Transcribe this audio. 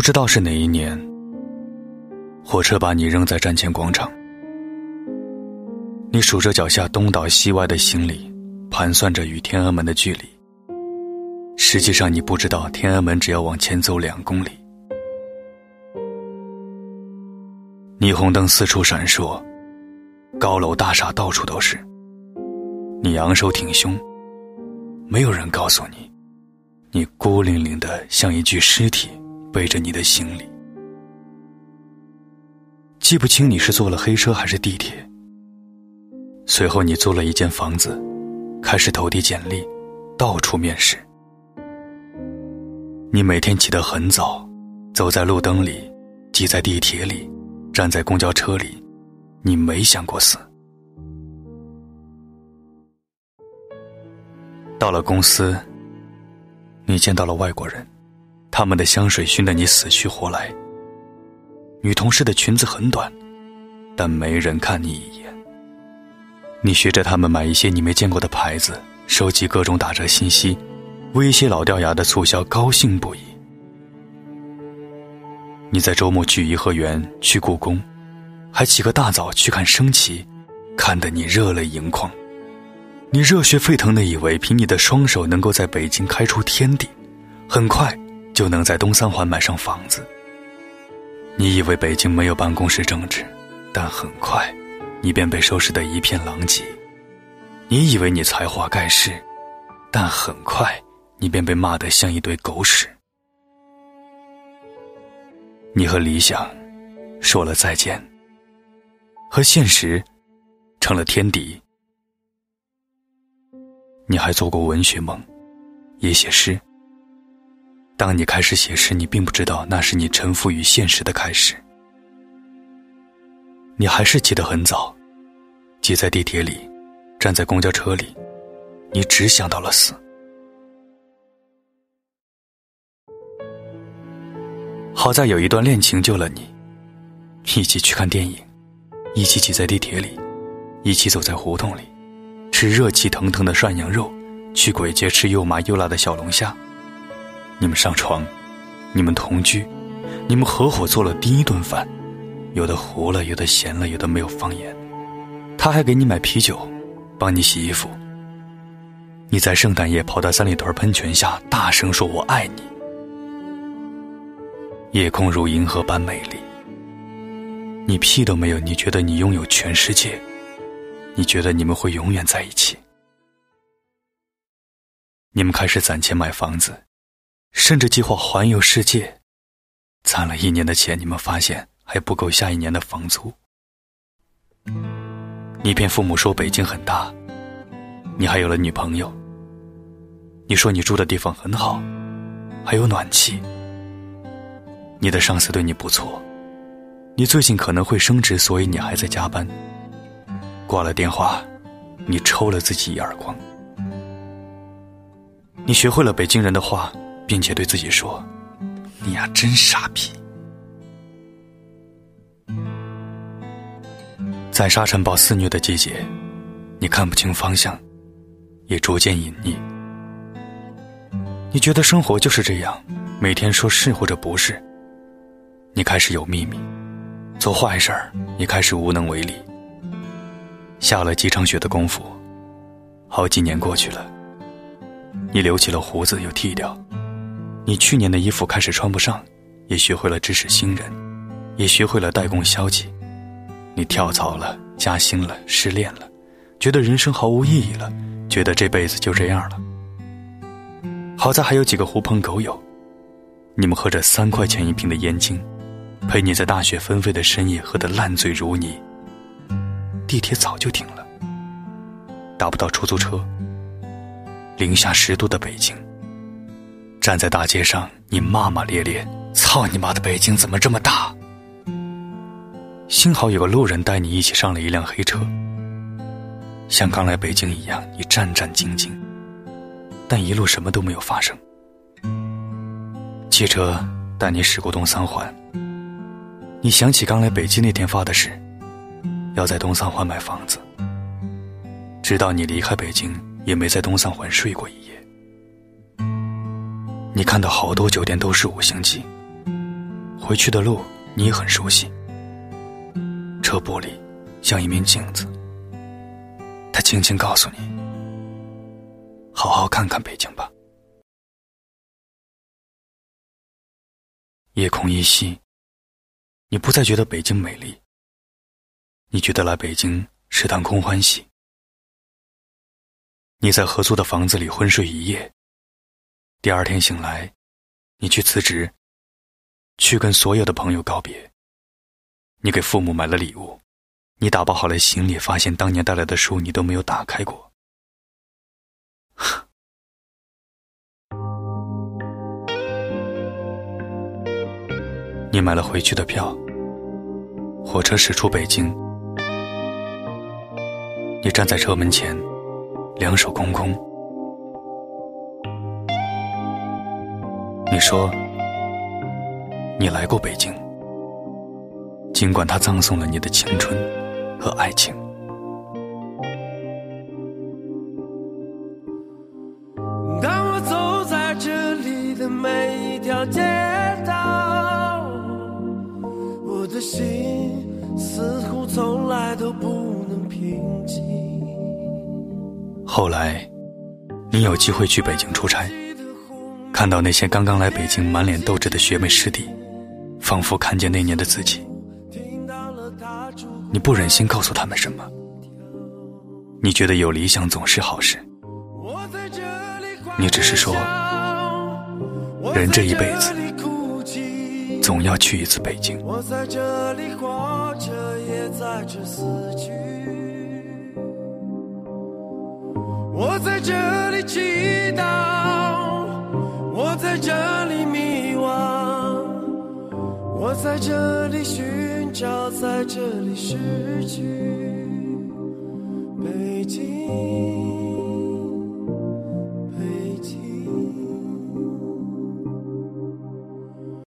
不知道是哪一年，火车把你扔在站前广场，你数着脚下东倒西歪的行李，盘算着与天安门的距离。实际上你不知道天安门只要往前走2公里。霓虹灯四处闪烁，高楼大厦到处都是，你昂首挺胸，没有人告诉你，你孤零零的像一具尸体背着你的行李。记不清你是坐了黑车还是地铁。随后你租了一间房子，开始投递简历，到处面试。你每天起得很早，走在路灯里，挤在地铁里，站在公交车里，你没想过死。到了公司，你见到了外国人，他们的香水熏得你死去活来。女同事的裙子很短，但没人看你一眼。你学着他们买一些你没见过的牌子，收集各种打折信息，为一些老掉牙的促销高兴不已。你在周末去颐和园，去故宫，还起个大早去看升旗，看得你热泪盈眶。你热血沸腾地以为凭你的双手能够在北京开出天地，很快就能在东三环买上房子。你以为北京没有办公室政治，但很快你便被收拾得一片狼藉。你以为你才华盖世，但很快你便被骂得像一堆狗屎。你和理想说了再见，和现实成了天敌。你还做过文学梦，也写诗。当你开始写诗，你并不知道那是你臣服于现实的开始。你还是起得很早，挤在地铁里，站在公交车里，你只想到了死。好在有一段恋情救了你，一起去看电影，一起挤在地铁里，一起走在胡同里，吃热气腾腾的涮羊肉，去簋街吃又麻又辣的小龙虾。你们上床，你们同居，你们合伙做了第一顿饭，有的糊了，有的咸了，有的没有放盐。他还给你买啤酒，帮你洗衣服。你在圣诞夜跑到三里屯喷泉下大声说我爱你。夜空如银河般美丽，你屁都没有，你觉得你拥有全世界，你觉得你们会永远在一起。你们开始攒钱买房子，甚至计划环游世界。攒了1年的钱，你们发现还不够下1年的房租。你骗父母说北京很大，你还有了女朋友。你说你住的地方很好，还有暖气。你的上司对你不错，你最近可能会升职，所以你还在加班。挂了电话，你抽了自己一耳光。你学会了北京人的话，并且对自己说，你呀真傻逼。在沙尘暴肆虐的季节，你看不清方向，也逐渐隐匿。你觉得生活就是这样，每天说是或者不是。你开始有秘密，做坏事儿，你开始无能为力。下了几场雪的功夫，好几年过去了，你留起了胡子又剃掉，你去年的衣服开始穿不上，也学会了指使新人，也学会了代供消极。你跳槽了，加薪了，失恋了，觉得人生毫无意义了，觉得这辈子就这样了。好在还有几个狐朋狗友，你们喝着3块钱一瓶的燕京，陪你在大雪纷飞的深夜喝得烂醉如泥。地铁早就停了，打不到出租车，零下10度的北京，站在大街上，你骂骂咧咧，操你妈的北京怎么这么大。幸好有个路人带你一起上了一辆黑车，像刚来北京一样，你战战兢兢，但一路什么都没有发生。汽车带你驶过东三环，你想起刚来北京那天发的誓，要在东三环买房子。直到你离开北京，也没在东三环睡过一夜。你看到好多酒店都是5星级， 回去的路你也很熟悉，车玻璃像一面镜子，它轻轻告诉你，好好看看北京吧。夜空依稀，你不再觉得北京美丽，你觉得来北京是趟空欢喜。你在合租的房子里昏睡一夜，第二天醒来，你去辞职，去跟所有的朋友告别。你给父母买了礼物，你打包好了行李，发现当年带来的书你都没有打开过。你买了回去的票，火车驶出北京，你站在车门前，两手空空。你说你来过北京，尽管它葬送了你的青春和爱情。 当我走在这里的每一条街道，我的心似乎从来都不能平静。 后来你有机会去北京出差，看到那些刚刚来北京满脸斗志的学妹师弟，仿佛看见那年的自己。你不忍心告诉他们什么，你觉得有理想总是好事，你只是说人这一辈子总要去一次北京。 我在这里活着，也在这死去。我在这里祈祷，我在这里迷惘，我在这里寻找，在这里失去。北京。